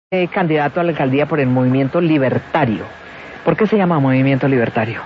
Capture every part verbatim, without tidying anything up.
Eh, candidato a la alcaldía por el Movimiento Libertario. ¿Por qué se llama Movimiento Libertario?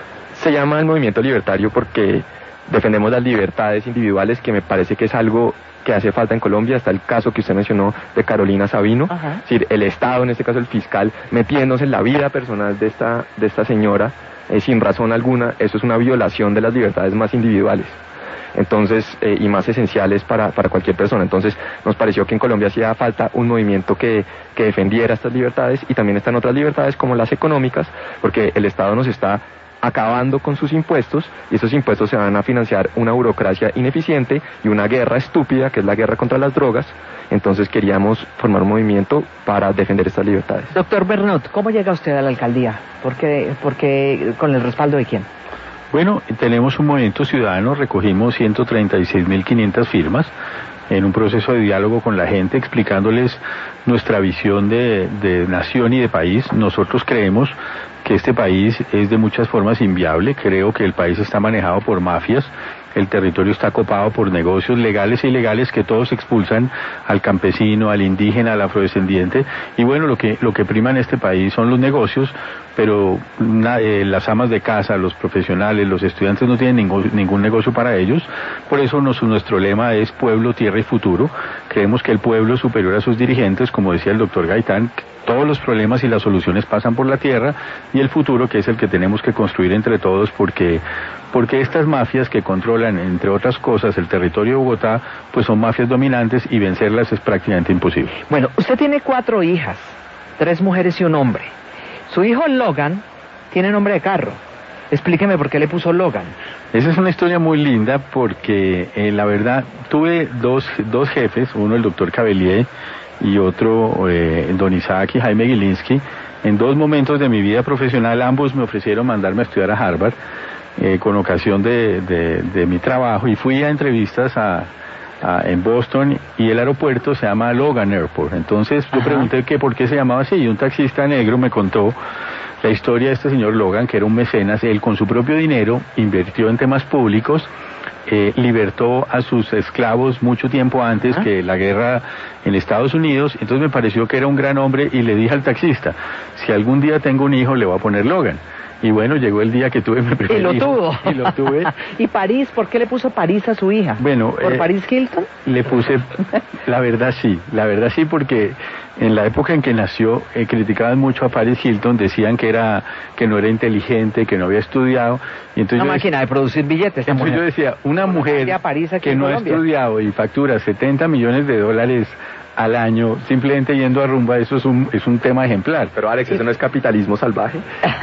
Se llama el Movimiento Libertario porque defendemos las libertades individuales, que me parece que es algo que hace falta en Colombia. Está el caso que usted mencionó de Carolina Sabino. Ajá. Es decir, el Estado, en este caso el fiscal, metiéndose en la vida personal de esta, de esta señora eh, sin razón alguna. Eso es una violación de las libertades más individuales. Entonces, eh, y más esenciales para, para cualquier persona. Entonces, nos pareció que en Colombia hacía falta un movimiento que, que defendiera estas libertades, y también están otras libertades como las económicas, porque el Estado nos está acabando con sus impuestos, y esos impuestos se van a financiar una burocracia ineficiente y una guerra estúpida, que es la guerra contra las drogas. Entonces queríamos formar un movimiento para defender estas libertades. Doctor Bernot, ¿cómo llega usted a la alcaldía? ¿Por qué, por qué, con el respaldo de quién? Bueno, tenemos un movimiento ciudadano, recogimos ciento treinta y seis mil quinientas firmas en un proceso de diálogo con la gente, explicándoles nuestra visión de, de nación y de país. Nosotros creemos que este país es de muchas formas inviable. Creo que el país está manejado por mafias, el territorio está copado por negocios legales e ilegales que todos expulsan al campesino, al indígena, al afrodescendiente, y bueno, lo que lo que prima en este país son los negocios, pero na, eh, las amas de casa, los profesionales, los estudiantes no tienen ningún, ningún negocio para ellos. Por eso nos, nuestro lema es pueblo, tierra y futuro. Creemos que el pueblo es superior a sus dirigentes, como decía el doctor Gaitán. Todos los problemas y las soluciones pasan por la tierra, y el futuro, que es el que tenemos que construir entre todos, porque porque estas mafias que controlan, entre otras cosas, el territorio de Bogotá, pues son mafias dominantes, y vencerlas es prácticamente imposible. Bueno, usted tiene cuatro hijas, tres mujeres y un hombre. Su hijo Logan tiene nombre de carro. Explíqueme por qué le puso Logan. Esa es una historia muy linda porque, eh, la verdad, tuve dos, dos jefes, uno el doctor Cabellier y otro eh, don Isaac y Jaime Gilinski. En dos momentos de mi vida profesional, ambos me ofrecieron mandarme a estudiar a Harvard, eh, con ocasión de, de, de mi trabajo, y fui a entrevistas a, a, en Boston, y el aeropuerto se llama Logan Airport. Entonces yo Ajá. pregunté que por qué se llamaba así, y un taxista negro me contó la historia de este señor Logan, que era un mecenas. Él, con su propio dinero, invirtió en temas públicos, eh, libertó a sus esclavos mucho tiempo antes ¿Ah? que la guerra en Estados Unidos. Entonces me pareció que era un gran hombre, y le dije al taxista, si algún día tengo un hijo, le voy a poner Logan. Y bueno, llegó el día que tuve mi primer hijo. Y lo tuvo. Y lo tuve. ¿Y París? ¿Por qué le puso París a su hija? Bueno, ¿Por eh, Paris Hilton? Le puse, la verdad sí, la verdad sí, porque en la época en que nació, eh, criticaban mucho a Paris Hilton, decían que era, que no era inteligente, que no había estudiado. Y entonces una yo máquina decía, de producir billetes. Entonces yo decía, una mujer que no ha estudiado y factura setenta millones de dólares al año, simplemente yendo a rumba, eso es un es un tema ejemplar. Pero Alex, ¿eso no es capitalismo salvaje?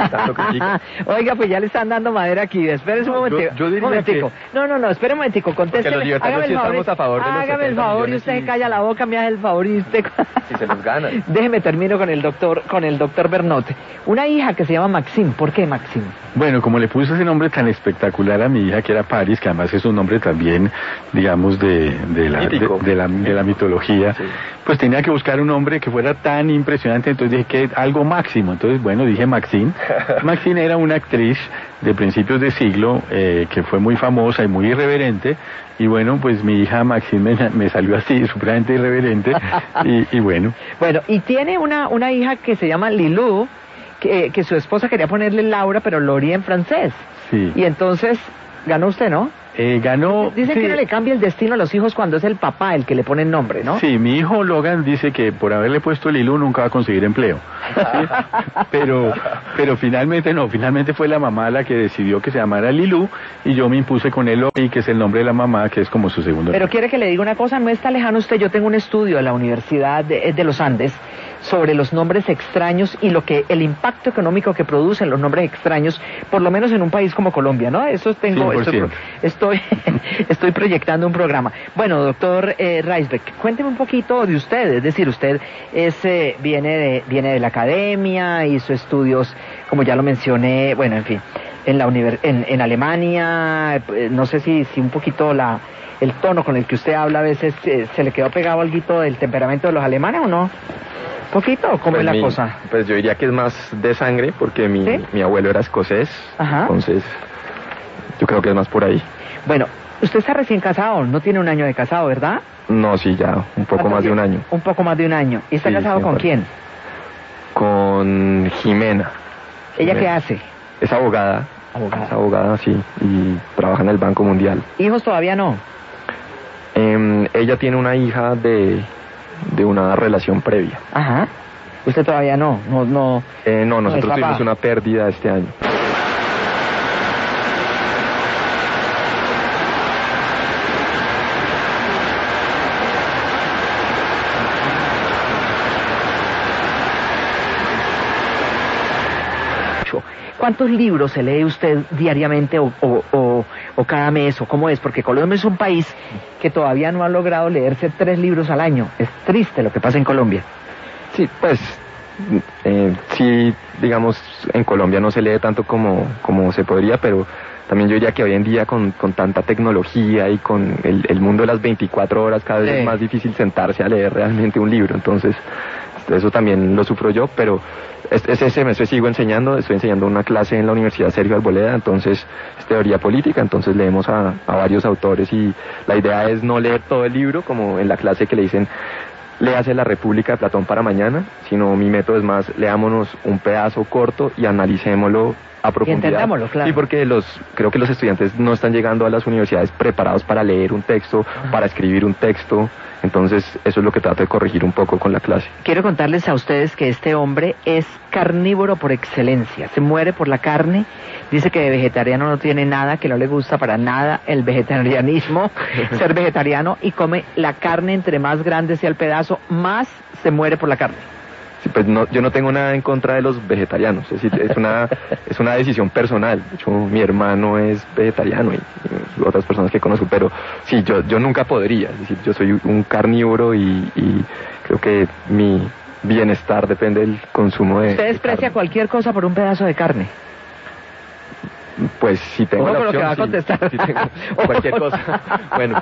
Oiga, pues ya le están dando madera aquí. Espérese un momentico. Yo, yo diría un momentico. Que... No, no, no, espere un momentico, contésteme. Porque los libertarios sí estamos a favor de los Hágame el favor y usted y... calla la boca, me hace el favor y usted... Si se los gana. Déjeme termino con el doctor, con el doctor Bernot. Una hija que se llama Maxine. ¿Por qué Maxine? Bueno, como le puse ese nombre tan espectacular a mi hija, que era Paris, que además es un nombre también, digamos, de, de, la, de, de, la, de la mitología, sí. Pues tenía que buscar un nombre que fuera tan impresionante, entonces dije que algo máximo. Entonces, bueno, dije Maxine. Maxine era una actriz de principios de siglo, eh, que fue muy famosa y muy irreverente, y bueno, pues mi hija Maxine me, me salió así, supremamente irreverente, y, y bueno. Bueno, y tiene una, una hija que se llama Lilou, que, que su esposa quería ponerle Laura, pero Lori en francés. Sí. Y entonces, ganó usted, ¿no? Eh, ganó... Dicen sí. que uno le cambia el destino a los hijos cuando es el papá el que le pone el nombre, ¿no? Sí, mi hijo Logan dice que por haberle puesto Lilou nunca va a conseguir empleo. ¿Sí? pero pero finalmente no, finalmente fue la mamá la que decidió que se llamara Lilou, y yo me impuse con él Lori, que es el nombre de la mamá, que es como su segundo Pero nombre. quiere que le diga una cosa, no está lejano usted. Yo tengo un estudio de la Universidad de, de los Andes sobre los nombres extraños y lo que el impacto económico que producen los nombres extraños, por lo menos en un país como Colombia, ¿no? Eso tengo, estoy, estoy, estoy proyectando un programa. Bueno, doctor eh, Reisbeck, cuénteme un poquito de usted, es decir, usted es, eh, viene, de, viene de la academia, hizo estudios, como ya lo mencioné, bueno, en fin, en la univers en, en Alemania, eh, no sé si, si un poquito la... el tono con el que usted habla a veces, eh, ¿se le quedó pegado algo del temperamento de los alemanes o no? ¿Poquito o cómo pues es la mi, cosa? Pues yo diría que es más de sangre, porque mi, ¿Sí? mi abuelo era escocés. Ajá. Entonces yo creo que es más por ahí. Bueno, Usted está recién casado, no tiene un año de casado, ¿verdad? No, sí, ya, un poco más de un año. Un poco más de un año. ¿Y está sí, casado con quién? Con Jimena. ¿Ella Jimena. qué hace? Es abogada. Abogada. Es abogada, sí, y trabaja en el Banco Mundial. ¿Hijos todavía no? Eh, ella tiene una hija de, de una relación previa. Ajá. ¿Usted todavía no? No, no, eh, no nosotros no tuvimos una pérdida este año. ¿Cuántos libros se lee usted diariamente o, o, o, o cada mes o cómo es? Porque Colombia es un país que todavía no ha logrado leerse tres libros al año. Es triste lo que pasa en Colombia. Sí, pues, eh, sí, digamos, en Colombia no se lee tanto como, como se podría, pero también yo diría que hoy en día con, con tanta tecnología y con el, el mundo de las veinticuatro horas cada vez sí. es más difícil sentarse a leer realmente un libro, entonces eso también lo sufro yo, pero ese semestre sigo enseñando, estoy enseñando una clase en la Universidad Sergio Arboleda, entonces es teoría política, entonces leemos a, a varios autores y la idea es no leer todo el libro como en la clase que le dicen léase La República de Platón para mañana, sino mi método es más, leámonos un pedazo corto y analicémoslo a profundidad. Y entendámoslo, claro. Sí, porque los, creo que los estudiantes no están llegando a las universidades preparados para leer un texto, ajá, para escribir un texto, entonces eso es lo que trato de corregir un poco con la clase. Quiero contarles a ustedes que este hombre es carnívoro por excelencia, se muere por la carne, dice que de vegetariano no tiene nada, que no le gusta para nada el vegetarianismo, ser vegetariano, y come la carne, entre más grande sea el pedazo, más se muere por la carne. Sí, pues no, yo no tengo nada en contra de los vegetarianos, es decir, es una, es una decisión personal. De hecho, mi hermano es vegetariano y, y otras personas que conozco, pero sí, yo, yo nunca podría, es decir, yo soy un carnívoro y, y creo que mi bienestar depende del consumo de... ¿Usted desprecia cualquier cosa por un pedazo de carne? Pues si tengo la opción, lo que va a contestar. Sí, sí tengo cualquier cosa. Bueno.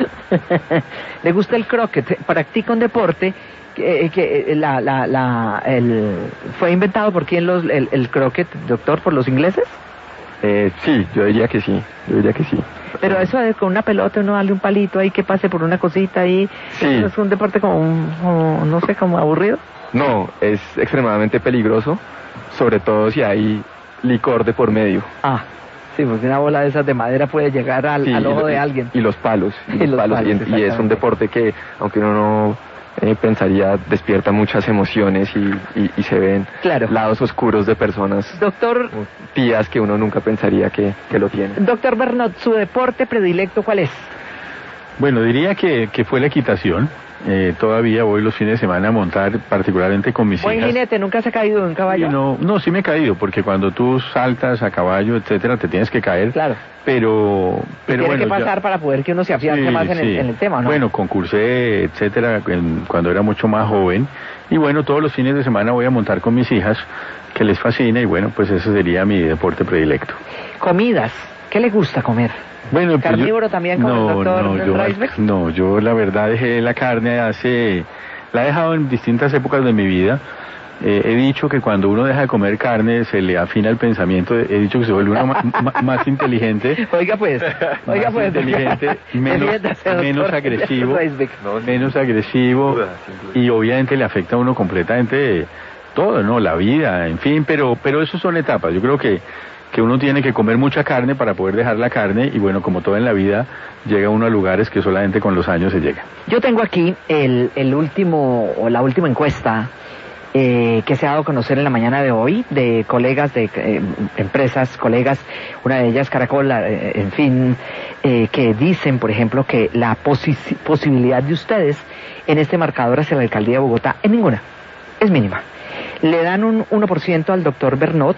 ¿Le gusta el croquet? ¿Practica un deporte? Que, que la, la, la, el, ¿Fue inventado por quién los, el, el croquet, doctor? ¿Por los ingleses? Eh, sí, yo diría que sí, yo diría que sí. Pero eso de con una pelota uno darle un palito ahí que pase por una cosita ahí, sí. ¿Eso es un deporte como, un, como, no sé, como aburrido? No, es extremadamente peligroso, sobre todo si hay licor de por medio. Ah, sí, porque una bola de esas de madera puede llegar al, sí, al ojo de alguien. Y los palos, y, y los palos, palos y, y es un deporte que, aunque uno no eh, pensaría, despierta muchas emociones y, y, y se ven claro. lados oscuros de personas, doctor, tías que uno nunca pensaría que, que lo tienen. Doctor Bernot, ¿su deporte predilecto cuál es? Bueno, diría que, que fue la equitación. Eh, todavía voy los fines de semana a montar, particularmente con mis Buen hijas. Buen jinete, ¿nunca se ha caído de un caballo? No, no, sí me he caído, porque cuando tú saltas a caballo, etcétera, te tienes que caer. Claro. Pero, pero tiene bueno, que pasar ya... para poder que uno se afiance sí, más en, sí. el, en el tema, ¿no? Bueno, concursé, etcétera, en, cuando era mucho más joven. Y bueno, todos los fines de semana voy a montar con mis hijas, que les fascina, y bueno, pues ese sería mi deporte predilecto. Comidas, ¿qué le gusta comer? Bueno, ¿carnívoro pues yo, también como no, el doctor no, yo, Reisbeck? No, yo la verdad dejé la carne hace... La he dejado en distintas épocas de mi vida. Eh, he dicho que cuando uno deja de comer carne se le afina el pensamiento. He dicho que se vuelve uno ma, ma, más inteligente. Oiga pues, oiga más pues. inteligente, menos, menos agresivo, menos agresivo y obviamente le afecta a uno completamente todo, ¿no? La vida, en fin, pero, pero eso son etapas. Yo creo que que uno tiene que comer mucha carne para poder dejar la carne y bueno, como todo en la vida, llega uno a lugares que solamente con los años se llega. Yo tengo aquí el, el último, o la última encuesta eh, que se ha dado a conocer en la mañana de hoy, de colegas, de eh, empresas, colegas, una de ellas Caracol, eh, en fin, eh, que dicen, por ejemplo, que la posi posibilidad de ustedes en este marcador hacia la alcaldía de Bogotá es ninguna, es mínima. Le dan un uno por ciento al doctor Bernot,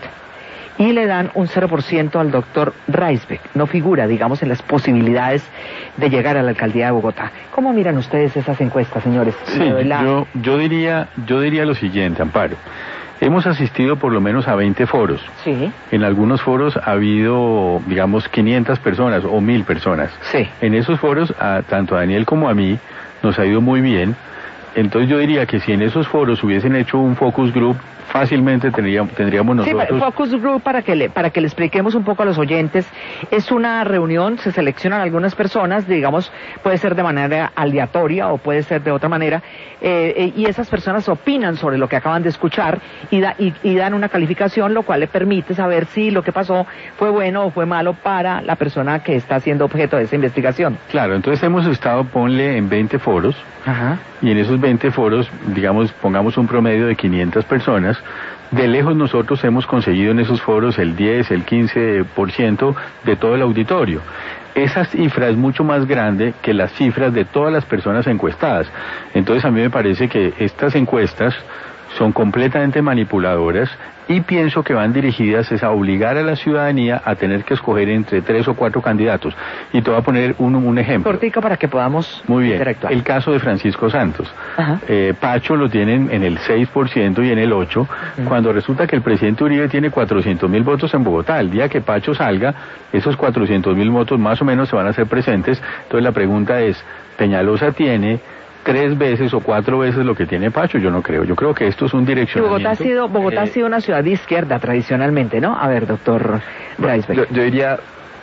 y le dan un cero por ciento al doctor Reisbeck. No figura, digamos, en las posibilidades de llegar a la alcaldía de Bogotá. ¿Cómo miran ustedes esas encuestas, señores? Sí, la... yo, yo, diría, yo diría lo siguiente, Amparo. Hemos asistido por lo menos a veinte foros. Sí. En algunos foros ha habido, digamos, quinientas personas o mil personas. Sí. En esos foros, a, tanto a Daniel como a mí, nos ha ido muy bien. Entonces yo diría que si en esos foros hubiesen hecho un focus group fácilmente tendríamos, tendríamos nosotros... Sí, Focus Group, para que, le, para que le expliquemos un poco a los oyentes, es una reunión, se seleccionan algunas personas, digamos, puede ser de manera aleatoria o puede ser de otra manera, eh, eh, y esas personas opinan sobre lo que acaban de escuchar y, da, y, y dan una calificación, lo cual le permite saber si lo que pasó fue bueno o fue malo para la persona que está siendo objeto de esa investigación. Claro, entonces hemos estado, ponle, en veinte foros. Ajá. Y en esos veinte foros, digamos, pongamos un promedio de quinientas personas, de lejos nosotros hemos conseguido en esos foros el diez, el quince por ciento de todo el auditorio. Esa cifra es mucho más grande que las cifras de todas las personas encuestadas. Entonces a mí me parece que estas encuestas son completamente manipuladoras y pienso que van dirigidas es a obligar a la ciudadanía a tener que escoger entre tres o cuatro candidatos. Y te voy a poner un, un ejemplo. Cortico para que podamos Muy bien, interactuar. El caso de Francisco Santos. Eh, Pacho lo tienen en el seis por ciento y en el ocho por ciento, uh-huh. cuando resulta que el presidente Uribe tiene cuatrocientos mil votos en Bogotá. El día que Pacho salga, esos cuatrocientos mil votos más o menos se van a hacer presentes. Entonces la pregunta es, ¿Peñalosa tiene tres veces o cuatro veces lo que tiene Pacho? Yo no creo. Yo creo que esto es un direccionamiento. Y Bogotá ha sido, Bogotá eh, ha sido una ciudad de izquierda tradicionalmente, ¿no? A ver, doctor Reisbeck. Yo, yo diría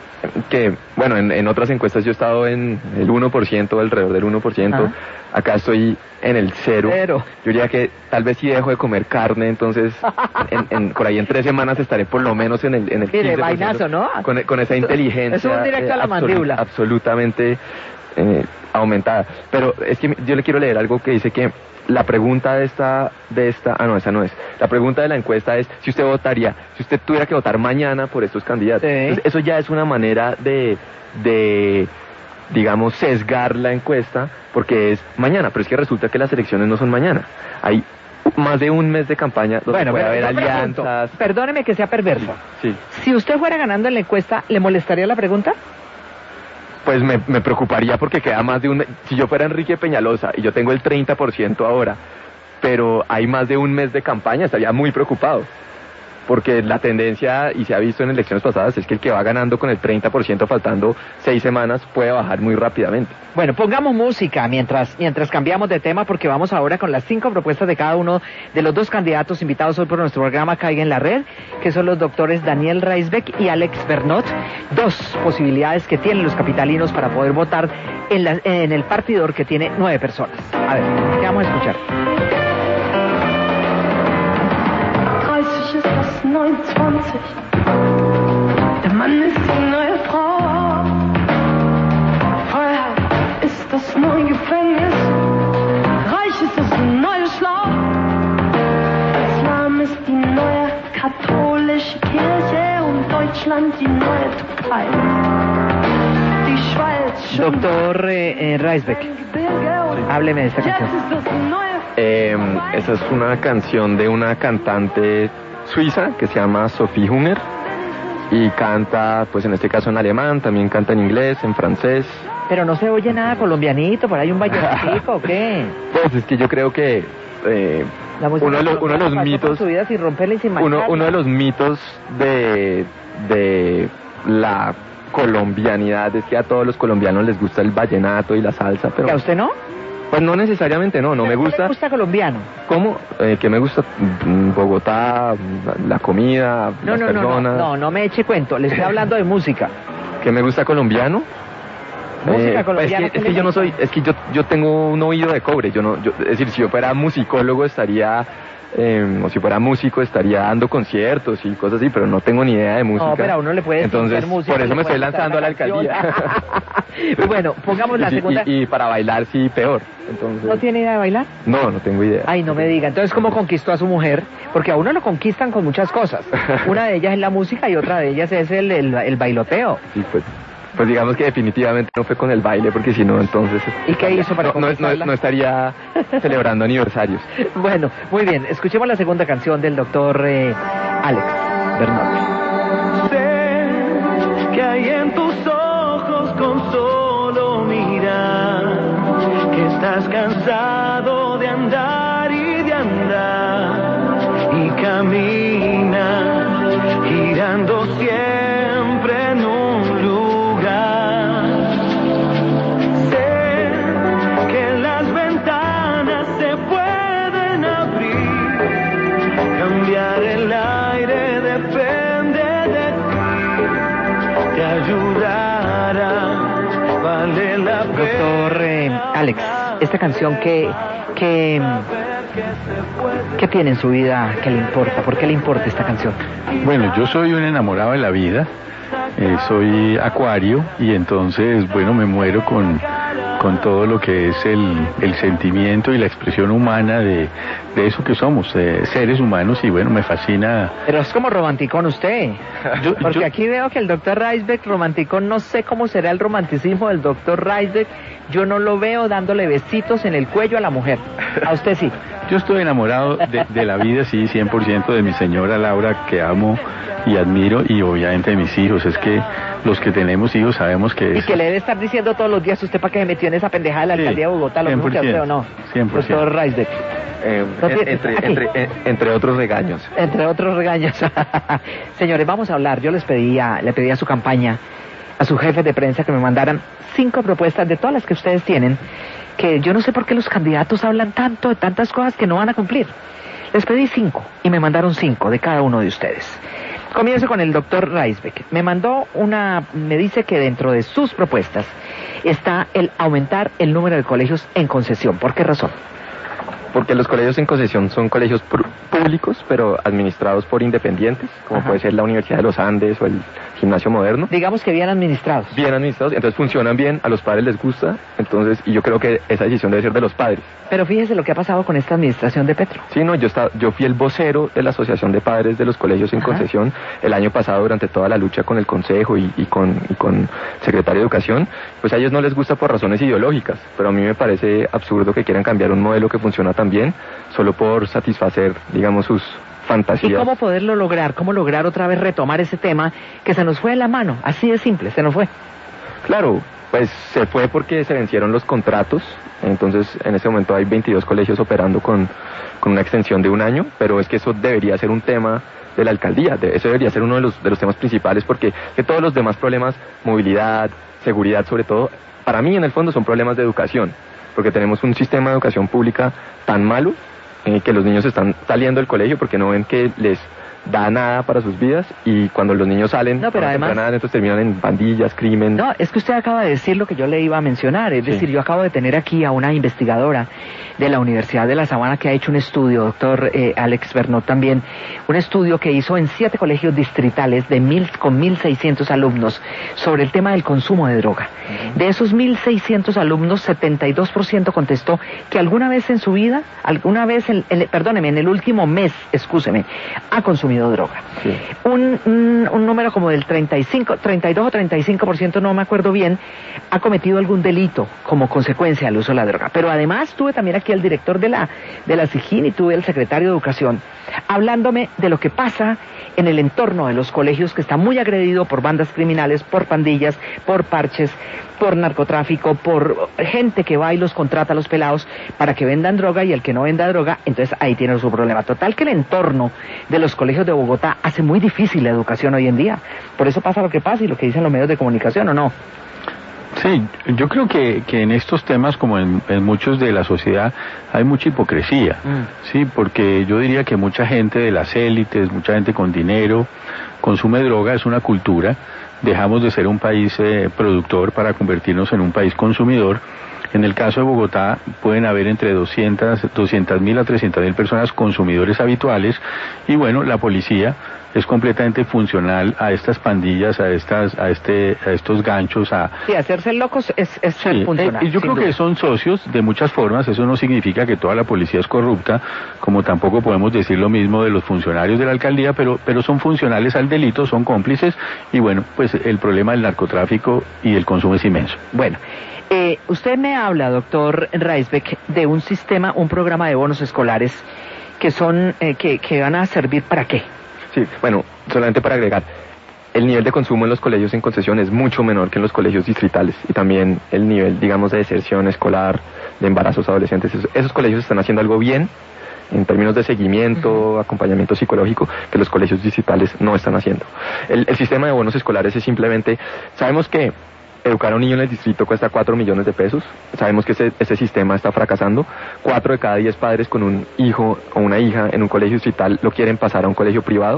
que, bueno, en, en otras encuestas yo he estado en el uno por ciento, alrededor del uno por ciento. Ah. Acá estoy en el cero. Cero. Yo diría que tal vez si dejo de comer carne, entonces en, en, por ahí en tres semanas estaré por lo menos en el, en el quince por ciento. Y de vainazo, ¿no? Con, con esa inteligencia. Es un directo eh, a la absolut, mandíbula. Absolutamente eh, aumentada. Pero es que yo le quiero leer algo que dice que la pregunta de esta, de esta, ah no, esa no es. La pregunta de la encuesta es si usted votaría, si usted tuviera que votar mañana por estos candidatos. Sí. Entonces, eso ya es una manera de, de, digamos, sesgar la encuesta porque es mañana, pero es que resulta que las elecciones no son mañana. Hay más de un mes de campaña donde bueno, puede haber alianzas. Pregunto, perdóneme que sea perverso. Sí, sí. Si usted fuera ganando en la encuesta, ¿le molestaría la pregunta? Pues me, me preocuparía porque queda más de un... Si yo fuera Enrique Peñalosa y yo tengo el treinta por ciento ahora, pero hay más de un mes de campaña, estaría muy preocupado. Porque la tendencia, y se ha visto en elecciones pasadas, es que el que va ganando con el treinta por ciento faltando seis semanas puede bajar muy rápidamente. Bueno, pongamos música mientras mientras cambiamos de tema, porque vamos ahora con las cinco propuestas de cada uno de los dos candidatos invitados hoy por nuestro programa Caiga en la Red, que son los doctores Daniel Reisbeck y Alex Bernot. Dos posibilidades que tienen los capitalinos para poder votar en, la, en el partidor que tiene nueve personas. A ver, ¿qué vamos a escuchar? ist das neunundzwanzig. Der Mann ist die neue Frau. Freiheit ist das neue Gefängnis. Reich ist das neue Schlau. Islam ist die neue katholische Kirche und Deutschland die neue Türkei. Die Schweiz. Doctor eh, eh, Reisbeck, hábleme de esta canción. Eh, esa es una canción de una cantante suiza que se llama Sophie Hunger y canta, pues en este caso en alemán, también canta en inglés, en francés. Pero no se oye nada colombianito, por ahí un vallenato, ¿o qué? Pues es que yo creo que eh, uno de los, uno de los mitos, sin romperla y sin uno, uno de los mitos de de la colombianidad es que a todos los colombianos les gusta el vallenato y la salsa, pero ¿y a usted no? Pues no necesariamente, no, no me gusta. ¿Qué le gusta colombiano? ¿Cómo? Eh, ¿Qué me gusta? Bogotá, la comida, no, las no, personas. No, no, no, no me eche cuento, le estoy hablando de música. ¿Qué me gusta colombiano? Música eh, colombiana. Es que, es que yo no soy, es que yo yo tengo un oído de cobre, yo no, yo, es decir, si yo fuera musicólogo estaría Eh, o si fuera músico estaría dando conciertos y cosas así, pero no tengo ni idea de música. No, pero a uno le puede entonces música, por eso me estoy lanzando a la alcaldía. Bueno, pongamos la y, segunda. Y, y para bailar sí, peor. Entonces... ¿No tiene idea de bailar? No, no tengo idea. Ay, no me diga. Entonces, ¿cómo conquistó a su mujer? Porque a uno lo conquistan con muchas cosas. Una de ellas es la música y otra de ellas es el, el, el bailoteo. Sí, pues... Pues digamos que definitivamente no fue con el baile, porque si no, entonces... ¿Y qué hizo para no, no, no, no estaría celebrando aniversarios. Bueno, muy bien. Escuchemos la segunda canción del doctor eh, Alex Bernot. Sé que hay en tus ojos con solo mirar que estás cansado de andar y de andar y camina girando siempre en un lugar. Alex, esta canción que, que, ¿qué tiene en su vida que le importa? ¿Por qué le importa esta canción? Bueno, yo soy un enamorado de la vida, eh, soy acuario y entonces, bueno, me muero con, con todo lo que es el, el sentimiento y la expresión humana de, de eso que somos, eh, seres humanos, y bueno, me fascina. Pero es como romanticón usted, yo, porque yo... aquí veo que el doctor Reisbeck, romanticón, no sé cómo será el romanticismo del doctor Reisbeck, yo no lo veo dándole besitos en el cuello a la mujer, a usted sí. Yo estoy enamorado de, de la vida, sí, cien por ciento, de mi señora Laura, que amo y admiro, y obviamente de mis hijos. Es que los que tenemos hijos sabemos que... Y es... que le debe estar diciendo todos los días usted para que se metió en esa pendejada de la alcaldía de Bogotá, lo mismo que hace o no. cien por ciento. Doctor Reisbeck. Eh, No en- tiene- entre, aquí. entre, en- entre otros regaños. Entre otros regaños. Señores, vamos a hablar. Yo les pedía, le pedí a su campaña, a sus jefes de prensa, que me mandaran cinco propuestas de todas las que ustedes tienen, que yo no sé por qué los candidatos hablan tanto de tantas cosas que no van a cumplir. Les pedí cinco y me mandaron cinco de cada uno de ustedes. Comienzo con el doctor Reisbeck. Me mandó una, me dice que dentro de sus propuestas está el aumentar el número de colegios en concesión. ¿Por qué razón? Porque los colegios en concesión son colegios pr- públicos, pero administrados por independientes, como Ajá. puede ser la Universidad de los Andes o el Gimnasio Moderno. Digamos que bien administrados. Bien administrados, entonces funcionan bien, a los padres les gusta, entonces, y yo creo que esa decisión debe ser de los padres. Pero fíjese lo que ha pasado con esta administración de Petro. Sí, no, yo estaba, yo fui el vocero de la Asociación de Padres de los Colegios en Ajá. Concesión el año pasado durante toda la lucha con el Consejo y, y con y con el Secretario de Educación. Pues a ellos no les gusta por razones ideológicas, pero a mí me parece absurdo que quieran cambiar un modelo que funciona tan bien solo por satisfacer, digamos, sus fantasías. ¿Y cómo poderlo lograr? ¿Cómo lograr otra vez retomar ese tema que se nos fue de la mano? Así de simple, se nos fue. Claro, pues se fue porque se vencieron los contratos, entonces en este momento hay veintidós colegios operando con, con una extensión de un año, pero es que eso debería ser un tema de la alcaldía, de, eso debería ser uno de los, de los temas principales, porque que todos los demás problemas, movilidad, seguridad sobre todo, para mí en el fondo son problemas de educación, porque tenemos un sistema de educación pública tan malo eh, que los niños están saliendo del colegio porque no ven que les da nada para sus vidas, y cuando los niños salen, No, pero a además- temprana edad, entonces terminan en pandillas, crimen. No, es que usted acaba de decir lo que yo le iba a mencionar. Es Sí. decir, yo acabo de tener aquí a una investigadora de la Universidad de La Sabana que ha hecho un estudio, doctor eh, Alex Bernot también, un estudio que hizo en siete colegios distritales de mil, con mil seiscientos alumnos sobre el tema del consumo de droga. De esos mil seiscientos alumnos, setenta y dos por ciento contestó que alguna vez en su vida, alguna vez, en, en- perdóneme, en el último mes, excúseme, ha consumido droga. Sí. Un, un, un número como del treinta y cinco, treinta y dos o treinta y cinco por ciento, no me acuerdo bien, ha cometido algún delito como consecuencia del uso de la droga. Pero además tuve también aquí al director de la, de la SIGIN y tuve al secretario de Educación hablándome de lo que pasa en el entorno de los colegios, que está muy agredido por bandas criminales, por pandillas, por parches, por narcotráfico, por gente que va y los contrata a los pelados para que vendan droga, y el que no venda droga, entonces ahí tiene su problema. Total que el entorno de los colegios de Bogotá hace muy difícil la educación hoy en día. Por eso pasa lo que pasa y lo que dicen los medios de comunicación, ¿o no? Sí, yo creo que, que en estos temas, como en, en muchos de la sociedad, hay mucha hipocresía, Mm. sí, porque yo diría que mucha gente de las élites, mucha gente con dinero, consume droga, es una cultura. Dejamos de ser un país eh, productor para convertirnos en un país consumidor. En el caso de Bogotá pueden haber entre doscientas mil a trescientas mil personas consumidores habituales, y bueno, la policía es completamente funcional a estas pandillas, a estas, a este, a estos ganchos, a... Sí, hacerse locos es, es ser Sí, funcional. eh, y yo sin creo duda. que son socios de muchas formas. Eso no significa que toda la policía es corrupta, como tampoco podemos decir lo mismo de los funcionarios de la alcaldía, pero, pero son funcionales al delito, son cómplices, y bueno, pues el problema del narcotráfico y el consumo es inmenso. Bueno, eh, usted me habla, doctor Reisbeck, de un sistema, un programa de bonos escolares que son, eh, que, que van a servir ¿para qué? Sí, bueno, solamente para agregar, el nivel de consumo en los colegios en concesión es mucho menor que en los colegios distritales, y también el nivel, digamos, de deserción escolar, de embarazos adolescentes. Esos, esos colegios están haciendo algo bien en términos de seguimiento, uh-huh. acompañamiento psicológico, que los colegios distritales no están haciendo. El, el sistema de bonos escolares es simplemente, sabemos que educar a un niño en el distrito cuesta cuatro millones de pesos. Sabemos que ese, ese sistema está fracasando. Cuatro de cada diez padres con un hijo o una hija en un colegio distrital lo quieren pasar a un colegio privado.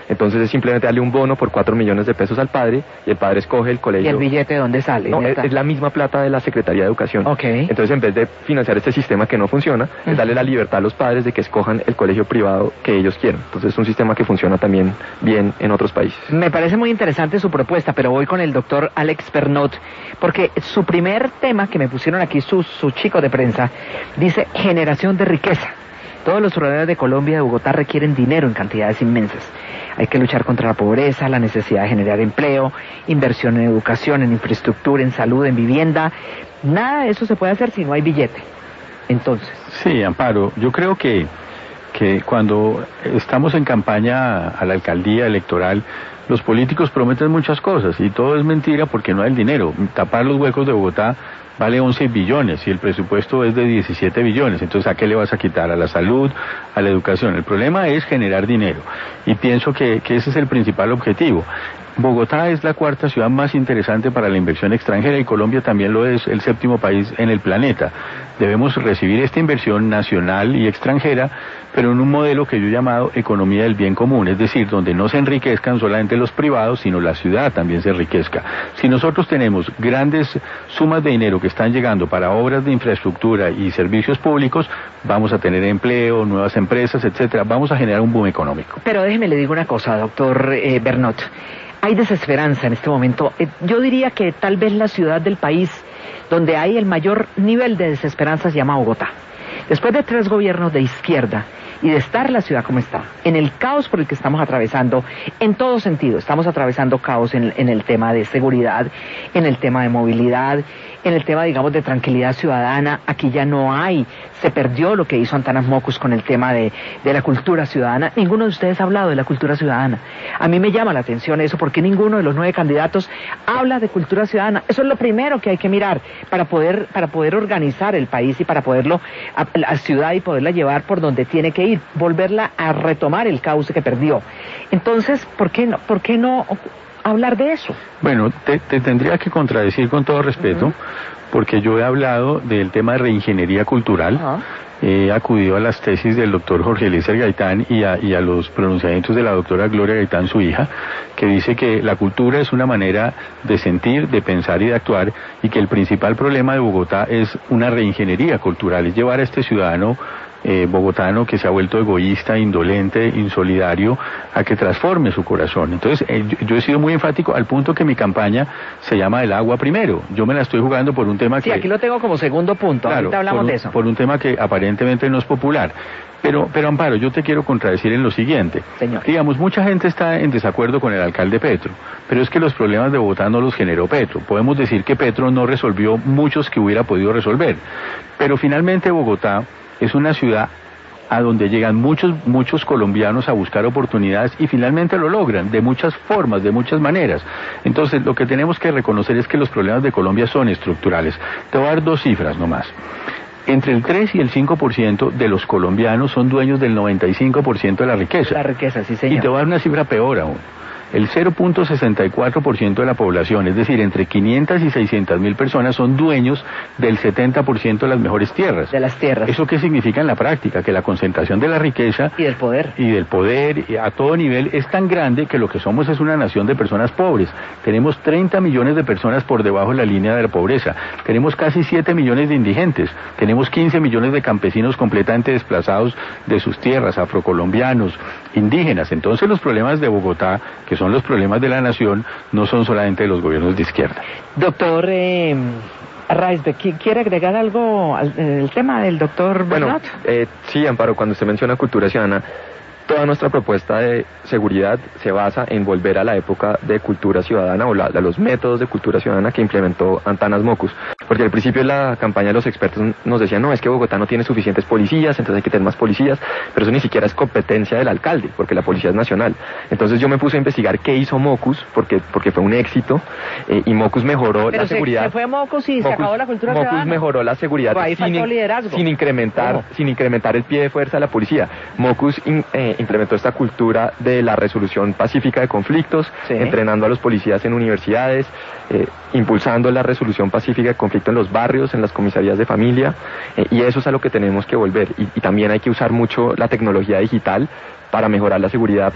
Entonces es simplemente darle un bono por cuatro millones de pesos al padre y el padre escoge el colegio. ¿Y el billete de dónde sale? No, es, es la misma plata de la Secretaría de Educación. Okay. Entonces en vez de financiar este sistema que no funciona, uh-huh. es darle la libertad a los padres de que escojan el colegio privado que ellos quieran. Entonces es un sistema que funciona también bien en otros países. Me parece muy interesante su propuesta, pero voy con el doctor Alex Bernot, porque su primer tema que me pusieron aquí, su, su chico de prensa, dice generación de riqueza. Todos los ciudadanos de Colombia y de Bogotá requieren dinero en cantidades inmensas. Hay que luchar contra la pobreza, la necesidad de generar empleo, inversión en educación, en infraestructura, en salud, en vivienda. Nada de eso se puede hacer si no hay billete. Entonces. Sí, Amparo, yo creo que, que cuando estamos en campaña a la alcaldía electoral, los políticos prometen muchas cosas y todo es mentira porque no hay el dinero. Tapar los huecos de Bogotá vale once billones y el presupuesto es de diecisiete billones. Entonces, ¿a qué le vas a quitar? A la salud, a la educación. El problema es generar dinero y pienso que, que ese es el principal objetivo. Bogotá es la cuarta ciudad más interesante para la inversión extranjera y Colombia también lo es, el séptimo país en el planeta. Debemos recibir esta inversión nacional y extranjera, pero en un modelo que yo he llamado economía del bien común, es decir, donde no se enriquezcan solamente los privados, sino la ciudad también se enriquezca. Si nosotros tenemos grandes sumas de dinero que están llegando para obras de infraestructura y servicios públicos, vamos a tener empleo, nuevas empresas, etcétera. Vamos a generar un boom económico. Pero déjeme le digo una cosa, doctor eh, Bernot. Hay desesperanza en este momento. Eh, yo diría que tal vez la ciudad del país donde hay el mayor nivel de desesperanza se llama Bogotá. Después de tres gobiernos de izquierda y de estar la ciudad como está, en el caos por el que estamos atravesando, en todo sentido, estamos atravesando caos en, en el tema de seguridad, en el tema de movilidad, en el tema, digamos, de tranquilidad ciudadana. Aquí ya no hay, se perdió lo que hizo Antanas Mockus con el tema de, de la cultura ciudadana. Ninguno de ustedes ha hablado de la cultura ciudadana. A mí me llama la atención eso, porque ninguno de los nueve candidatos habla de cultura ciudadana. Eso es lo primero que hay que mirar para poder, para poder organizar el país y para poderlo, a la ciudad y poderla llevar por donde tiene que ir, volverla a retomar el cauce que perdió. Entonces, ¿por qué no, por qué no hablar de eso? Bueno, te, te tendría que contradecir con todo respeto, uh-huh. porque yo he hablado del tema de reingeniería cultural, uh-huh. he acudido a las tesis del doctor Jorge Eliezer Gaitán y a, y a los pronunciamientos de la doctora Gloria Gaitán, su hija, que dice que la cultura es una manera de sentir, de pensar y de actuar, y que el principal problema de Bogotá es una reingeniería cultural, es llevar a este ciudadano Eh, bogotano que se ha vuelto egoísta, indolente, insolidario, a que transforme su corazón. Entonces, eh, yo, yo he sido muy enfático al punto que mi campaña se llama el agua primero. Yo me la estoy jugando por un tema sí, que... Sí, aquí lo tengo como segundo punto, claro, ahorita hablamos por un, de eso. Por un tema que aparentemente no es popular. Pero, pero Amparo, yo te quiero contradecir en lo siguiente. Señor. Digamos, mucha gente está en desacuerdo con el alcalde Petro, pero es que los problemas de Bogotá no los generó Petro. Podemos decir que Petro no resolvió muchos que hubiera podido resolver. Pero finalmente Bogotá es una ciudad a donde llegan muchos, muchos colombianos a buscar oportunidades y finalmente lo logran, de muchas formas, de muchas maneras. Entonces, lo que tenemos que reconocer es que los problemas de Colombia son estructurales. Te voy a dar dos cifras nomás. Entre el tres y el cinco por ciento de los colombianos son dueños del noventa y cinco por ciento de la riqueza. La riqueza, sí, señor. Y te voy a dar una cifra peor aún. El cero punto sesenta y cuatro por ciento de la población, es decir, entre quinientas y seiscientas mil personas son dueños del setenta por ciento de las mejores tierras. De las tierras. ¿Eso qué significa en la práctica? Que la concentración de la riqueza... Y del poder. Y del poder y a todo nivel es tan grande que lo que somos es una nación de personas pobres. Tenemos treinta millones de personas por debajo de la línea de la pobreza. Tenemos casi siete millones de indigentes. Tenemos quince millones de campesinos completamente desplazados de sus tierras, afrocolombianos, indígenas. Entonces los problemas de Bogotá, que son los problemas de la nación, no son solamente de los gobiernos de izquierda. Doctor eh, Reisbeck, ¿quiere agregar algo al el tema del doctor Bernot? Bueno, eh, sí, Amparo, cuando usted menciona cultura ciudadana, toda nuestra propuesta de seguridad se basa en volver a la época de cultura ciudadana o la, a los métodos de cultura ciudadana que implementó Antanas Mockus. Porque al principio de la campaña los expertos nos decían, no, es que Bogotá no tiene suficientes policías, entonces hay que tener más policías, pero eso ni siquiera es competencia del alcalde, porque la policía es nacional. Entonces yo me puse a investigar qué hizo Mockus, porque, porque fue un éxito, eh, y Mockus mejoró pero la se, seguridad. se fue Mockus y Mockus, se acabó la cultura Mockus ciudadana. mejoró la seguridad sin, sin incrementar, ¿Cómo? sin incrementar el pie de fuerza de la policía. Mockus in, eh, implementó esta cultura de la resolución pacífica de conflictos, sí. entrenando a los policías en universidades, eh, impulsando la resolución pacífica de conflicto en los barrios, en las comisarías de familia, eh, y eso es a lo que tenemos que volver. Y, y también hay que usar mucho la tecnología digital para mejorar la seguridad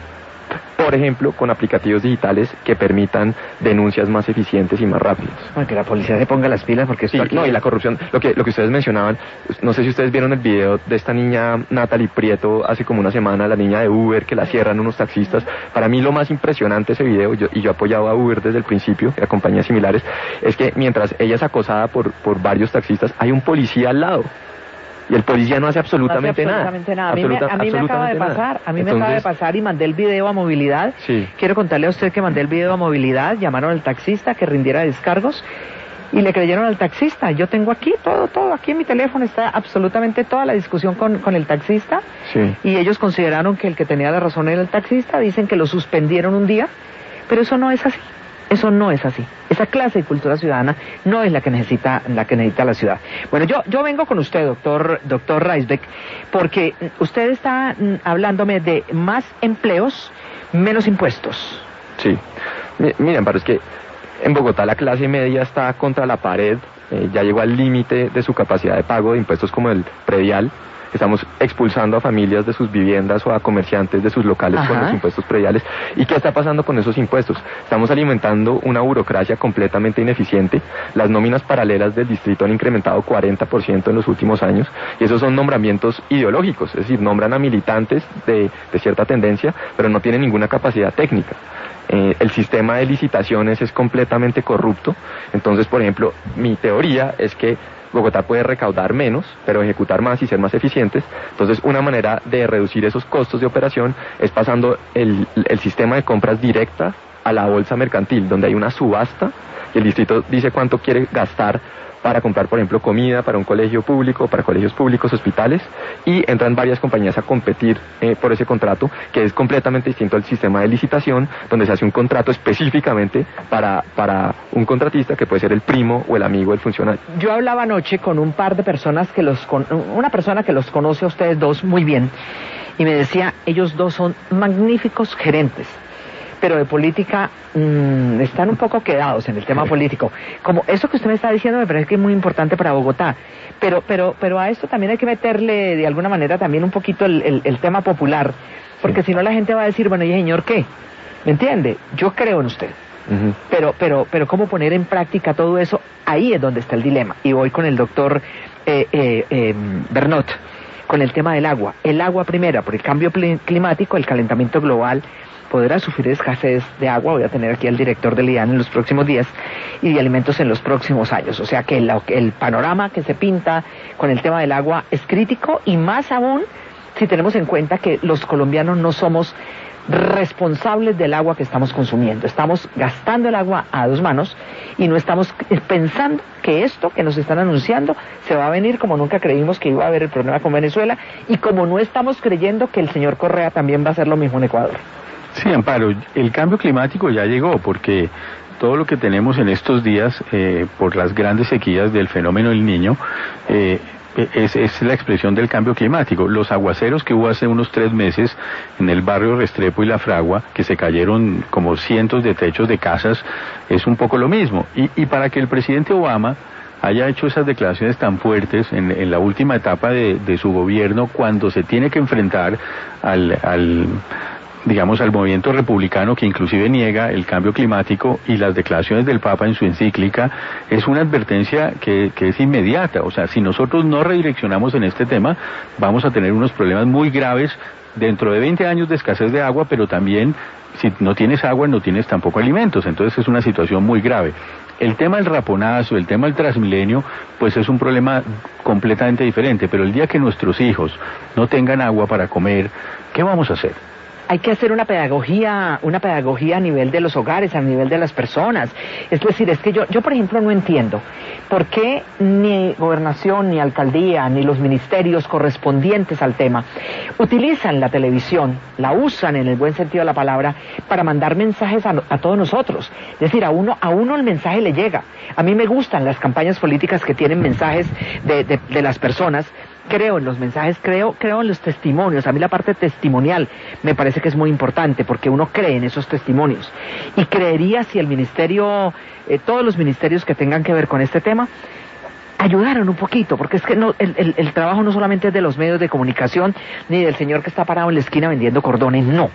por ejemplo, con aplicativos digitales que permitan denuncias más eficientes y más rápidas. Bueno, que la policía se ponga las pilas porque esto sí, aquí... no, y la corrupción, lo que, lo que ustedes mencionaban, no sé si ustedes vieron el video de esta niña Natalie Prieto hace como una semana, la niña de Uber, que la cierran unos taxistas. Para mí lo más impresionante de ese video, yo, y yo apoyaba a Uber desde el principio, y a compañías similares, es que mientras ella es acosada por, por varios taxistas, hay un policía al lado. Y el policía no hace absolutamente, no hace absolutamente nada. nada. Absoluta, a mí, me, a mí me acaba de pasar, a mí Entonces, me acaba de pasar y mandé el video a Movilidad. Sí. Quiero contarle a usted que mandé el video a Movilidad, llamaron al taxista que rindiera descargos y le creyeron al taxista. Yo tengo aquí todo, todo, aquí en mi teléfono está absolutamente toda la discusión con, con el taxista. Sí. Y ellos consideraron que el que tenía la razón era el taxista, dicen que lo suspendieron un día, pero eso no es así. Eso no es así. Esa clase de cultura ciudadana no es la que necesita la que necesita la ciudad. Bueno, yo yo vengo con usted, doctor doctor Reisbeck, porque usted está hablándome de más empleos, menos impuestos. Sí. Miren, pero es que en Bogotá la clase media está contra la pared, eh, ya llegó al límite de su capacidad de pago de impuestos como el predial. Estamos expulsando a familias de sus viviendas o a comerciantes de sus locales Ajá. con los impuestos prediales. ¿Y qué está pasando con esos impuestos? Estamos alimentando una burocracia completamente ineficiente. Las nóminas paralelas del distrito han incrementado cuarenta por ciento en los últimos años. Y esos son nombramientos ideológicos, es decir, nombran a militantes de, de cierta tendencia, pero no tienen ninguna capacidad técnica. Eh, el sistema de licitaciones es completamente corrupto. Entonces, por ejemplo, mi teoría es que Bogotá puede recaudar menos, pero ejecutar más y ser más eficientes. Entonces, una manera de reducir esos costos de operación es pasando el, el sistema de compras directa a la bolsa mercantil, donde hay una subasta y el distrito dice cuánto quiere gastar para comprar, por ejemplo, comida para un colegio público, para colegios públicos, hospitales, y entran varias compañías a competir eh, por ese contrato, que es completamente distinto al sistema de licitación, donde se hace un contrato específicamente para, para un contratista que puede ser el primo o el amigo del funcionario. Yo hablaba anoche con un par de personas que los, con, una persona que los conoce a ustedes dos muy bien, y me decía, ellos dos son magníficos gerentes, pero de política mmm, están un poco quedados en el tema político. Como eso que usted me está diciendo me parece que es muy importante para Bogotá, pero pero pero a esto también hay que meterle de alguna manera también un poquito el, el, el tema popular, porque sí. si no la gente va a decir, bueno, ¿y señor qué? ¿Me entiende? Yo creo en usted. Uh-huh. Pero pero pero cómo poner en práctica todo eso, ahí es donde está el dilema. Y voy con el doctor eh, eh, eh, Bernot, con el tema del agua. El agua primera, por el cambio climático, el calentamiento global, podrá sufrir escasez de agua. Voy a tener aquí al director del I A N en los próximos días y de alimentos en los próximos años. O sea que el, el panorama que se pinta con el tema del agua es crítico, y más aún si tenemos en cuenta que los colombianos no somos responsables del agua que estamos consumiendo. Estamos gastando el agua a dos manos y no estamos pensando que esto que nos están anunciando se va a venir como nunca creímos que iba a haber el problema con Venezuela, y como no estamos creyendo que el señor Correa también va a hacer lo mismo en Ecuador. Sí, Amparo, el cambio climático ya llegó, porque todo lo que tenemos en estos días, eh, por las grandes sequías del fenómeno del Niño, eh, es, es la expresión del cambio climático. Los aguaceros que hubo hace unos tres meses en el barrio Restrepo y La Fragua, que se cayeron como cientos de techos de casas, es un poco lo mismo. Y, y para que el presidente Obama haya hecho esas declaraciones tan fuertes en, en la última etapa de, de su gobierno, cuando se tiene que enfrentar al... al digamos, al movimiento republicano, que inclusive niega el cambio climático, y las declaraciones del Papa en su encíclica, es una advertencia que, que es inmediata. O sea, si nosotros no redireccionamos en este tema, vamos a tener unos problemas muy graves dentro de veinte años de escasez de agua, pero también si no tienes agua no tienes tampoco alimentos. Entonces es una situación muy grave. El tema del raponazo, el tema del Transmilenio, pues es un problema completamente diferente, pero el día que nuestros hijos no tengan agua para comer, ¿qué vamos a hacer? Hay que hacer una pedagogía, una pedagogía a nivel de los hogares, a nivel de las personas. Es decir, es que yo, yo por ejemplo no entiendo por qué ni gobernación, ni alcaldía, ni los ministerios correspondientes al tema utilizan la televisión, la usan en el buen sentido de la palabra, para mandar mensajes a, a todos nosotros. Es decir, a uno, a uno el mensaje le llega. A mí me gustan las campañas políticas que tienen mensajes de, de, de las personas. Creo en los mensajes, creo, creo en los testimonios. A mí la parte testimonial me parece que es muy importante, porque uno cree en esos testimonios. Y creería si el ministerio, eh, todos los ministerios que tengan que ver con este tema, ayudaron un poquito, porque es que no, el, el, el trabajo no solamente es de los medios de comunicación, ni del señor que está parado en la esquina vendiendo cordones, no.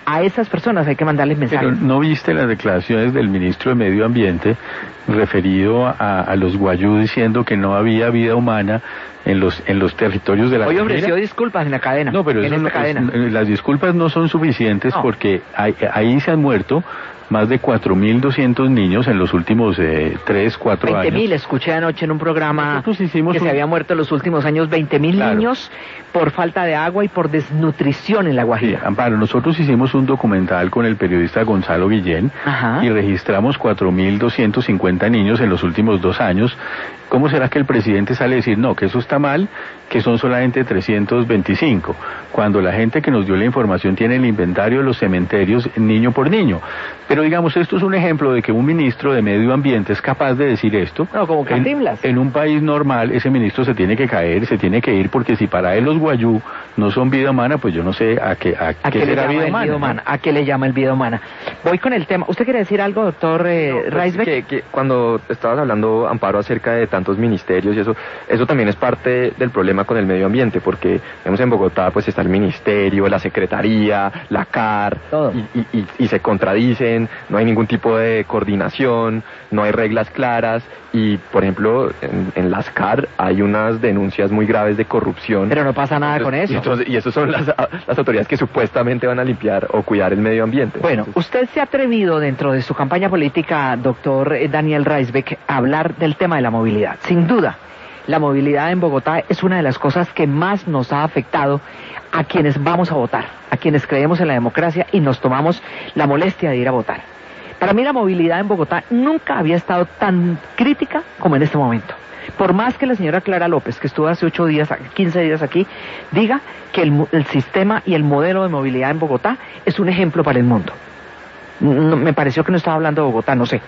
A esas personas hay que mandarles mensajes. Pero ¿no viste las declaraciones del ministro de Medio Ambiente referido a, a los guayú diciendo que no había vida humana en los en los territorios de la Hoy ofreció disculpas en la cadena. No, pero en eso esta no, cadena. Es, las disculpas no son suficientes no. porque ahí, ahí se han muerto más de cuatro mil doscientos niños en los últimos eh, tres, cuatro años. veinte mil, escuché anoche en un programa que un... se había muerto en los últimos años veinte mil claro. niños por falta de agua y por desnutrición en La Guajira. Sí, Amparo, nosotros hicimos un documental con el periodista Gonzalo Guillén Ajá. y registramos cuatro mil doscientos cincuenta niños en los últimos dos años. ¿Cómo será que el presidente sale a decir, no, que eso está mal, que son solamente trescientos veinticinco, cuando la gente que nos dio la información tiene el inventario de los cementerios niño por niño? Pero digamos, esto es un ejemplo de que un ministro de Medio Ambiente es capaz de decir esto. No, como en, en un país normal, ese ministro se tiene que caer, se tiene que ir, porque si para él los guayú no son vida humana, pues yo no sé a qué, a, ¿A qué, qué será vida humana, vida humana ¿no? ¿A qué le llama el vida humana? Voy con el tema. ¿Usted quiere decir algo, doctor eh, no, pues Reisbeck? Que, que cuando estabas hablando, Amparo, acerca de tantos ministerios y eso, eso también es parte del problema con el medio ambiente, porque vemos en Bogotá pues está el ministerio, la secretaría, la C A R, Todo. Y, y, y, y se contradicen, no hay ningún tipo de coordinación, no hay reglas claras, y por ejemplo en, en las C A R hay unas denuncias muy graves de corrupción. Pero no pasa nada entonces, con eso. Y, entonces, y eso son las, las autoridades que supuestamente van a limpiar o cuidar el medio ambiente. Bueno, entonces, usted se ha atrevido dentro de su campaña política, doctor Daniel Reisbeck, a hablar del tema de la movilidad. Sin duda, la movilidad en Bogotá es una de las cosas que más nos ha afectado a quienes vamos a votar, a quienes creemos en la democracia y nos tomamos la molestia de ir a votar. Para mí la movilidad en Bogotá nunca había estado tan crítica como en este momento. Por más que la señora Clara López, que estuvo hace ocho días, quince días aquí, diga que el, el sistema y el modelo de movilidad en Bogotá es un ejemplo para el mundo. No, me pareció que no estaba hablando de Bogotá, no sé.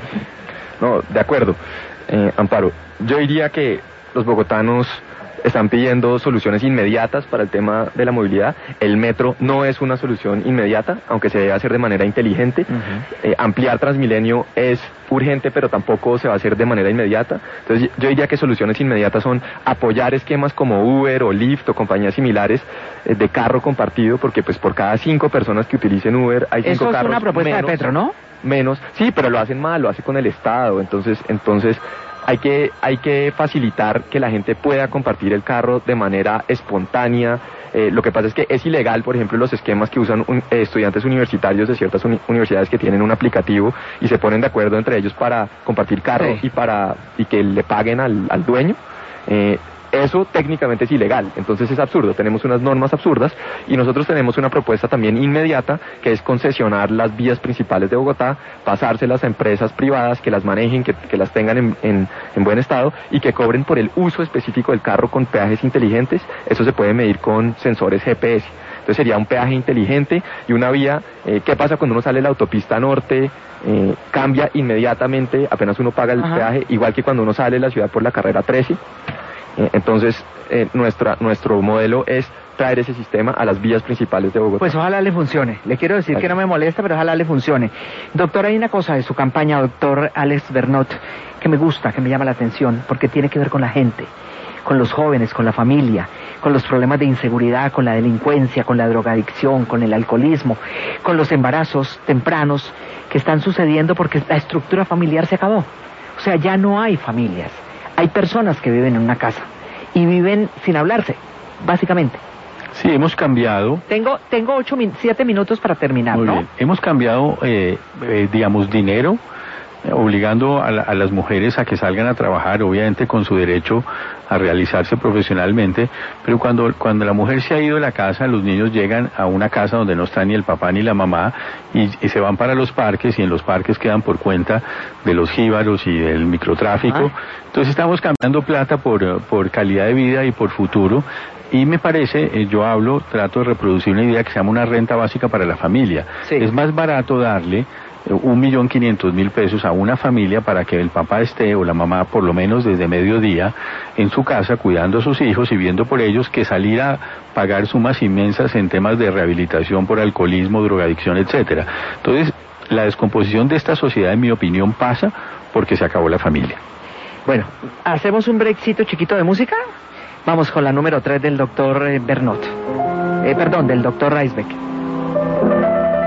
No, de acuerdo. Eh, Amparo, yo diría que los bogotanos están pidiendo soluciones inmediatas para el tema de la movilidad. El metro no es una solución inmediata, aunque se debe hacer de manera inteligente. Uh-huh. Eh, ampliar Transmilenio es urgente, pero tampoco se va a hacer de manera inmediata. Entonces yo diría que soluciones inmediatas son apoyar esquemas como Uber o Lyft o compañías similares eh, de carro compartido, porque pues por cada cinco personas que utilicen Uber hay cinco carros. Eso es carros una propuesta menos, de Petro, ¿no? Menos, sí, pero lo hacen mal, lo hace con el Estado. Entonces, entonces hay que hay que facilitar que la gente pueda compartir el carro de manera espontánea. Eh, lo que pasa es que es ilegal, por ejemplo, los esquemas que usan un, eh, estudiantes universitarios de ciertas uni- universidades que tienen un aplicativo y se ponen de acuerdo entre ellos para compartir carro sí. y para y que le paguen al, al dueño. Eh, Eso técnicamente es ilegal, entonces es absurdo, tenemos unas normas absurdas y nosotros tenemos una propuesta también inmediata que es concesionar las vías principales de Bogotá, pasárselas a empresas privadas que las manejen, que, que las tengan en, en, en buen estado y que cobren por el uso específico del carro con peajes inteligentes. Eso se puede medir con sensores G P S. Entonces sería un peaje inteligente y una vía. Eh, ¿Qué pasa cuando uno sale de la autopista norte? Eh, cambia inmediatamente apenas uno paga el Ajá. peaje, igual que cuando uno sale de la ciudad por la carrera trece. Entonces, eh, nuestra, nuestro modelo es traer ese sistema a las vías principales de Bogotá. Pues ojalá le funcione. Le quiero decir Ay. que no me molesta, pero ojalá le funcione. Doctor, hay una cosa de su campaña, doctor Alex Bernot, que me gusta, que me llama la atención, porque tiene que ver con la gente, con los jóvenes, con la familia, con los problemas de inseguridad, con la delincuencia, con la drogadicción, con el alcoholismo, con los embarazos tempranos que están sucediendo porque la estructura familiar se acabó. O sea, ya no hay familias. Hay personas que viven en una casa y viven sin hablarse, básicamente. Sí, hemos cambiado. Tengo tengo ocho, siete minutos para terminar, Muy ¿no? Bien. Hemos cambiado, eh, eh, digamos, dinero, eh, obligando a, la, a las mujeres a que salgan a trabajar, obviamente con su derecho a realizarse profesionalmente, pero cuando cuando la mujer se ha ido de la casa, los niños llegan a una casa donde no está ni el papá ni la mamá y, y se van para los parques y en los parques quedan por cuenta de los jíbaros y del microtráfico. Ah. Entonces estamos cambiando plata por, por calidad de vida y por futuro. Y me parece, eh, yo hablo, trato de reproducir una idea que se llama una renta básica para la familia. Sí. Es más barato darle un millón quinientos mil pesos a una familia para que el papá esté o la mamá por lo menos desde mediodía en su casa cuidando a sus hijos y viendo por ellos que salir a pagar sumas inmensas en temas de rehabilitación por alcoholismo, drogadicción, etcétera. Entonces, la descomposición de esta sociedad, en mi opinión, pasa porque se acabó la familia. Bueno, ¿hacemos un breakcito chiquito de música? Vamos con la número tres del doctor Bernot. Eh, perdón, del doctor Reisbeck.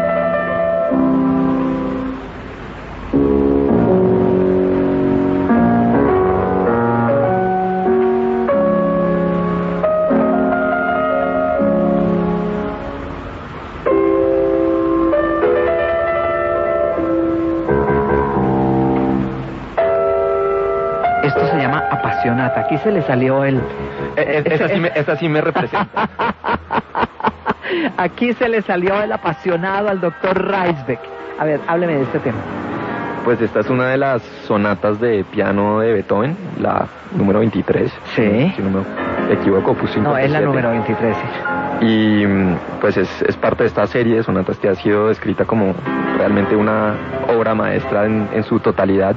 Aquí se le salió el... Esa sí me, esa sí me representa. Aquí se le salió el apasionado al doctor Reisbeck. A ver, hábleme de este tema. Pues esta es una de las sonatas de piano de Beethoven, la número veintitrés. Sí. Si no me equivoco, pues No, es la número veintitrés. Sí. Y pues es, es parte de esta serie de sonatas que ha sido descrita como realmente una obra maestra en, en su totalidad.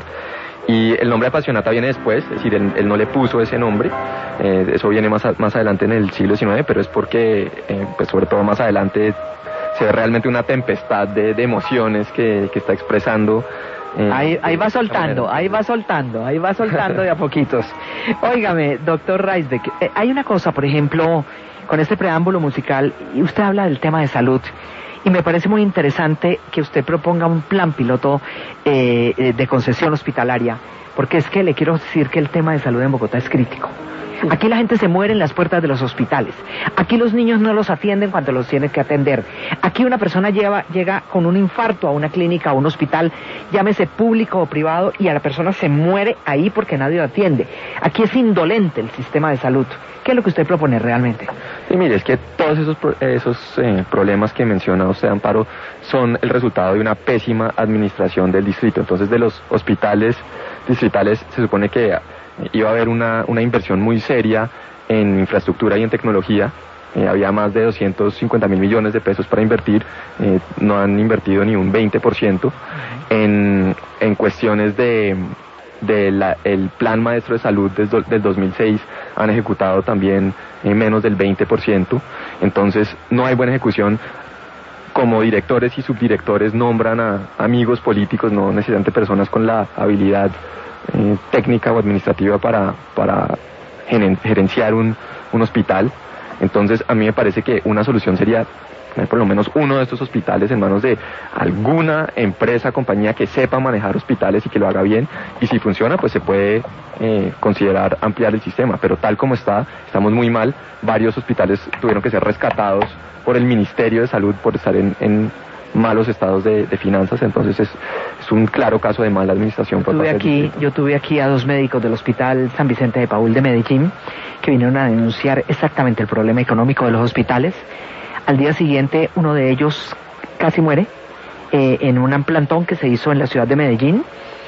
Y el nombre Apasionata viene después, es decir, él, él no le puso ese nombre, eh, eso viene más, a, más adelante en el siglo diecinueve, pero es porque, eh, pues sobre todo más adelante, se ve realmente una tempestad de, de emociones que, que está expresando. Eh, ahí, ahí va soltando, ahí va soltando, ahí va soltando de a poquitos. Óigame, doctor Reisbeck, eh, hay una cosa, por ejemplo, con este preámbulo musical, y usted habla del tema de salud, y me parece muy interesante que usted proponga un plan piloto eh, de concesión hospitalaria, porque es que le quiero decir que el tema de salud en Bogotá es crítico. Aquí la gente se muere en las puertas de los hospitales. Aquí los niños no los atienden cuando los tienen que atender. Aquí una persona lleva, llega con un infarto a una clínica, a un hospital, llámese público o privado, y a la persona se muere ahí porque nadie lo atiende. Aquí es indolente el sistema de salud. ¿Qué es lo que usted propone realmente? Sí, mire, es que todos esos, esos eh, problemas que menciona usted, Amparo, son el resultado de una pésima administración del distrito. Entonces, de los hospitales distritales se supone que iba a haber una, una inversión muy seria en infraestructura y en tecnología. Eh, había más de doscientos cincuenta mil millones de pesos para invertir, eh, no han invertido ni un veinte por ciento. En, en cuestiones de... del de plan maestro de salud desde del dos mil seis han ejecutado también eh, menos del veinte por ciento. Entonces no hay buena ejecución. Como directores y subdirectores nombran a amigos políticos, no necesariamente personas con la habilidad eh, técnica o administrativa para, para gerenciar un, un hospital. Entonces a mí me parece que una solución sería por lo menos uno de estos hospitales en manos de alguna empresa, compañía que sepa manejar hospitales y que lo haga bien, y si funciona pues se puede eh, considerar ampliar el sistema, pero tal como está, estamos muy mal. Varios hospitales tuvieron que ser rescatados por el Ministerio de Salud por estar en, en malos estados de, de finanzas, entonces es, es un claro caso de mala administración. Por tuve aquí, yo tuve aquí a dos médicos del Hospital San Vicente de Paúl de Medellín que vinieron a denunciar exactamente el problema económico de los hospitales. Al día siguiente, uno de ellos casi muere eh, en un plantón que se hizo en la ciudad de Medellín.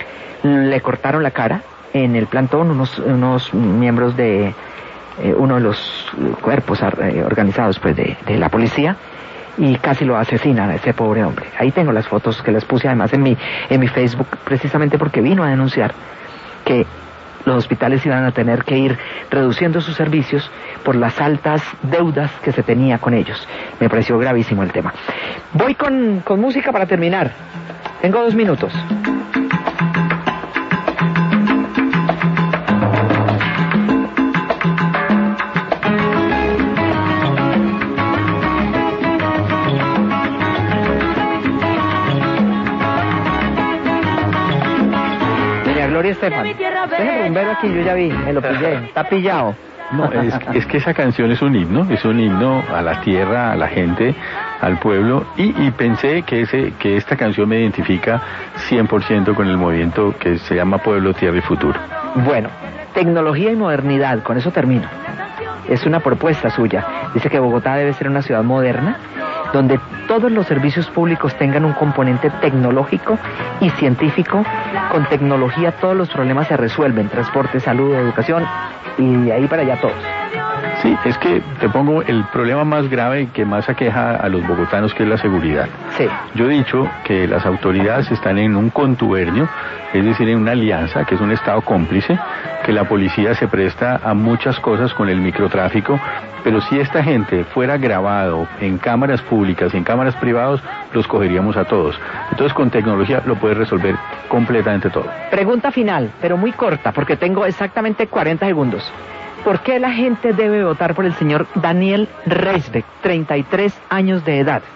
Le cortaron la cara en el plantón unos, unos miembros de eh, uno de los cuerpos eh, organizados pues de, de la policía, y casi lo asesinan a ese pobre hombre. Ahí tengo las fotos que les puse además en mi, en mi Facebook, precisamente porque vino a denunciar que los hospitales iban a tener que ir reduciendo sus servicios por las altas deudas que se tenía con ellos. Me pareció gravísimo el tema. Voy con, con música para terminar. Tengo dos minutos. Gloria Estefan, déjeme un ver aquí, yo ya vi, me lo pillé, está pillado. No, es, es que esa canción es un himno, es un himno a la tierra, a la gente, al pueblo, y, y pensé que ese que esta canción me identifica cien por ciento con el movimiento que se llama Pueblo, Tierra y Futuro. Bueno, tecnología y modernidad, con eso termino. Es una propuesta suya. Dice que Bogotá debe ser una ciudad moderna, donde todos los servicios públicos tengan un componente tecnológico y científico. Con tecnología todos los problemas se resuelven: transporte, salud, educación, y de ahí para allá todos. Sí, es que te pongo el problema más grave que más aqueja a los bogotanos, que es la seguridad. Sí. Yo he dicho que las autoridades están en un contubernio, es decir, en una alianza, que es un estado cómplice, que la policía se presta a muchas cosas con el microtráfico, pero si esta gente fuera grabado en cámaras públicas y en cámaras privadas, los cogeríamos a todos. Entonces con tecnología lo puedes resolver completamente todo. Pregunta final, pero muy corta, porque tengo exactamente cuarenta segundos. ¿Por qué la gente debe votar por el señor Daniel Reisbeck, treinta y tres años de edad?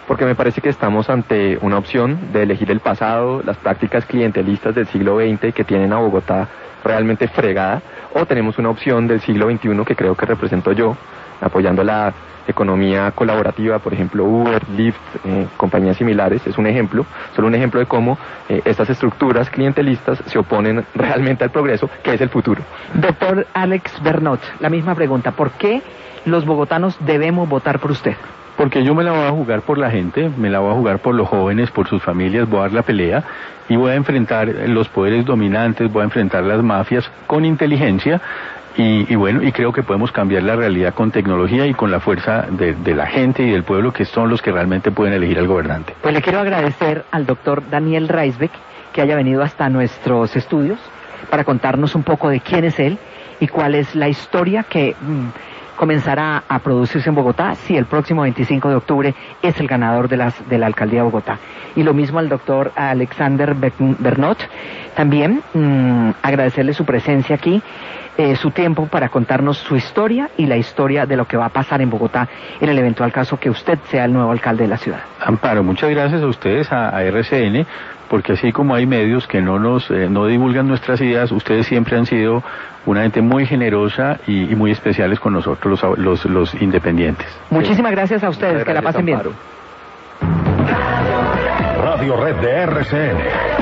porque me parece que estamos ante una opción de elegir el pasado, las prácticas clientelistas del siglo veinte que tienen a Bogotá realmente fregada, o tenemos una opción del siglo veintiuno que creo que represento yo, apoyando la economía colaborativa, por ejemplo Uber, Lyft, eh, compañías similares. Es un ejemplo, solo un ejemplo de cómo eh, estas estructuras clientelistas se oponen realmente al progreso, que es el futuro. Doctor Alex Bernot, la misma pregunta, ¿por qué los bogotanos debemos votar por usted? Porque yo me la voy a jugar por la gente, me la voy a jugar por los jóvenes, por sus familias, voy a dar la pelea y voy a enfrentar los poderes dominantes, voy a enfrentar las mafias con inteligencia y, y bueno, y creo que podemos cambiar la realidad con tecnología y con la fuerza de, de la gente y del pueblo, que son los que realmente pueden elegir al gobernante. Pues le quiero agradecer al doctor Daniel Reisbeck que haya venido hasta nuestros estudios para contarnos un poco de quién es él y cuál es la historia que mmm, comenzará a producirse en Bogotá si el próximo veinticinco de octubre es el ganador de, las, de la alcaldía de Bogotá. Y lo mismo al doctor Alexander Bernot, también mmm, agradecerle su presencia aquí, eh, su tiempo para contarnos su historia y la historia de lo que va a pasar en Bogotá en el eventual caso que usted sea el nuevo alcalde de la ciudad. Amparo, muchas gracias a ustedes, a, a R C N, porque así como hay medios que no nos eh, no divulgan nuestras ideas, ustedes siempre han sido una gente muy generosa y, y muy especiales con nosotros, los, los, los independientes. Muchísimas gracias a ustedes, gracias, que la pasen Amparo. bien. Radio Red de R C N.